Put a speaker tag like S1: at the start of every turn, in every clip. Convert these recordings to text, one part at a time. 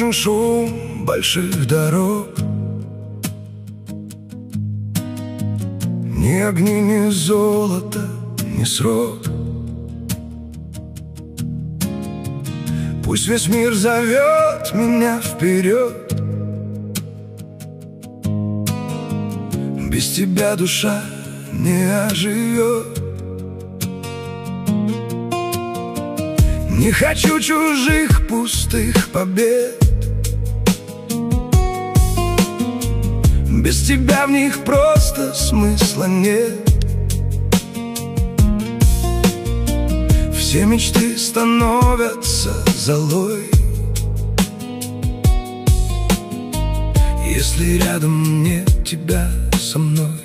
S1: нужен шум больших дорог, ни огни, ни золото, ни срок. Пусть весь мир зовет меня вперед, без тебя душа не оживет. Не хочу чужих пустых побед, без тебя в них просто смысла нет. Все мечты становятся золой, если рядом нет тебя со мной.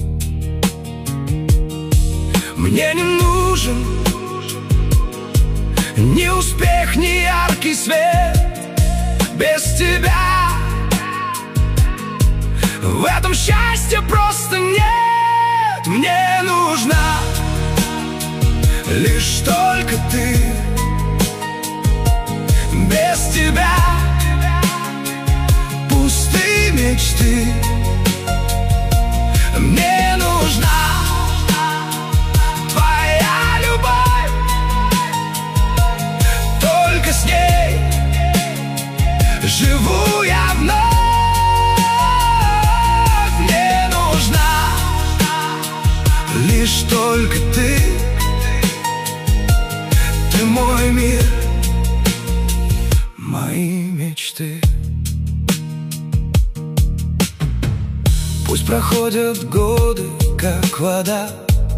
S1: Мне не нужен ни успех, ни яркий свет. Без тебя в этом счастья просто нет. Мне нужна лишь только ты. Без тебя пустые мечты. Мне нужна твоя любовь, только с ней живу я вновь. Мне нужна лишь только ты. Ты мой мир, мои мечты. Пусть проходят годы, как вода,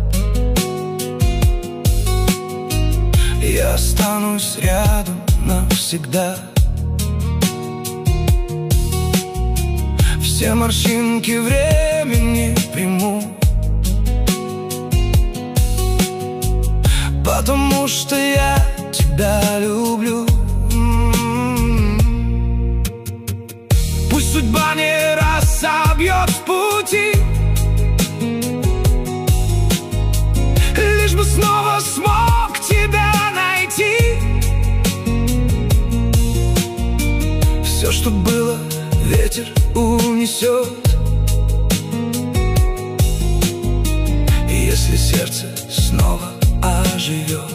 S1: я останусь рядом навсегда. Все морщинки времени приму, потому что я тебя люблю. Пусть судьба не раз собьет с пути, лишь бы снова смог тебя найти. Все, что было, ветер унесет, если сердце снова оживет.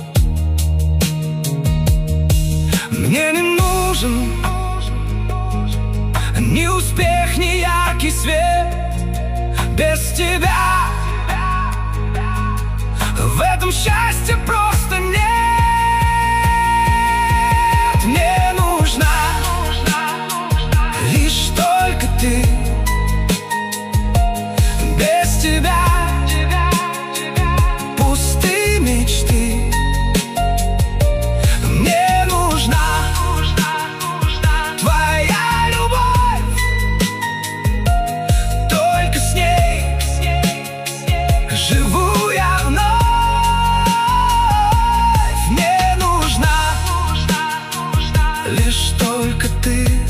S1: Мне не нужен ни успех, ни яркий свет. Без тебя в этом счастья просто нет. Мне нужна лишь только ты. Без тебя пустые мечты. Мне нужна твоя любовь, только с ней живу я вновь. Мне нужна лишь только ты.